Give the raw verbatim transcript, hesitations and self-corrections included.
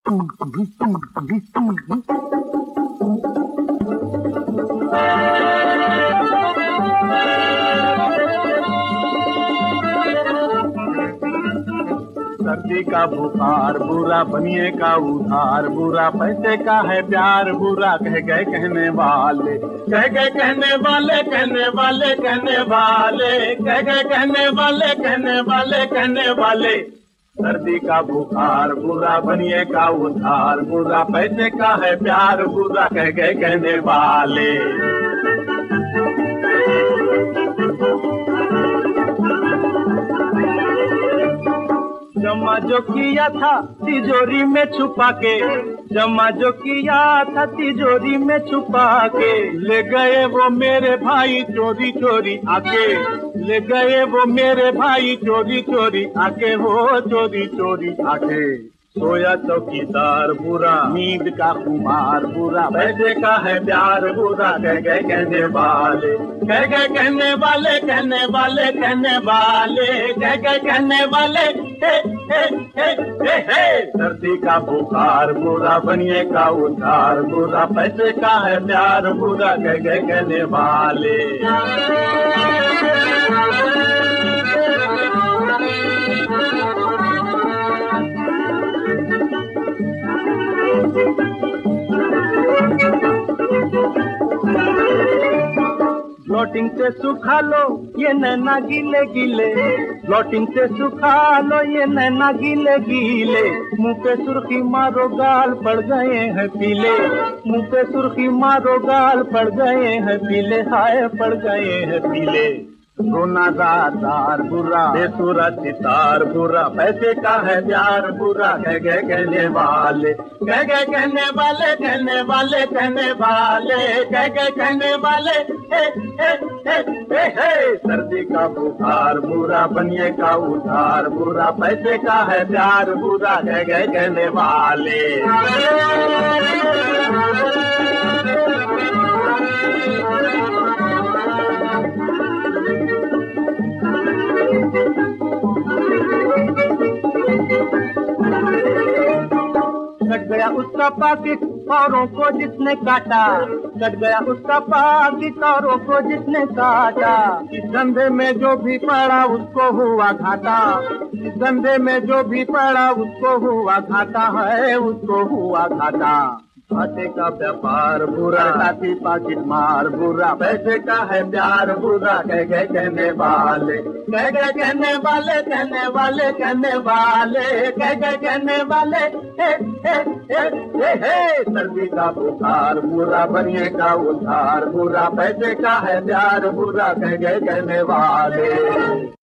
सर्दी का बुखार बुरा, बनिए का उधार बुरा, पैसे का है प्यार बुरा, कह गए कहने वाले, कह गए कहने वाले, कहने वाले कहने वाले, कह गए कहने वाले, कहने वाले कहने वाले। सर्दी का बुखार बुरा, बनिए का उधार बुरा, पैसे का है प्यार बुरा, कह गए कहने वाले। जमा जो किया था तिजोरी में छुपा के, जमा जो किया था तिजोरी में छुपा के, ले गए वो मेरे भाई चोरी चोरी आके, ले गए वो मेरे भाई चोरी चोरी आके, हो चोरी चोरी आके। सोया चौकीदार बुरा, नींद का खुमार बुरा, पैसे का है प्यार बुरा, कह गए कहने वाले, कह गए कहने वाले, कहने वाले कहने वाले, कह गए कहने वाले। हे हे हे हे हे। सर्दी का बुखार बुरा, बनिए का उधार बुरा, पैसे का है प्यार बुरा, कह गए कहने वाले। फ्लोटिंग से सुखा लो ये नैना गीले गीले, फ्लोटिंग से सुखा लो ये नैना गीले गीले, मुंह पे सुर्खी मारो गाल पड़ गए हैं पीले, मुंह पे सुर्खी मारो गाल पड़ गए हैं पीले, हाय पड़ गए हैं पीले। सोना दार बुरा, बेसुरा सितार बुरा, पैसे का है प्यार बुरा, कह गए कहने वाले, कह गए कहने वाले, कहने वाले कहने वाले, कह गए कहने वाले। हे हे हे हे हे। सर्दी का बुखार बुरा, बनिए का उधार बुरा, पैसे का है प्यार बुरा, कह गए कहने वाले। कट गया उसका पाकिट औरों को जिसने काटा, कट गया उसका पाकिट औरों को जिसने काटा, इस धंधे में जो भी पड़ा उसको हुआ घाटा, इस धंधे में जो भी पड़ा उसको हुआ घाटा, है उसको हुआ घाटा। घाटे का व्यापार बुरा, साथी पाकिट मार बुरा, पैसे का है प्यार बुरा, कह गए कहने वाले, कह गए कहने वाले, कहने वाले कहने वाले, कह गए कहने वाले। हे हे हे हे हे। सर्दी का बुखार बुरा, बनिए का उधार बुरा, पैसे का है प्यार बुरा, कह गए कहने वाले।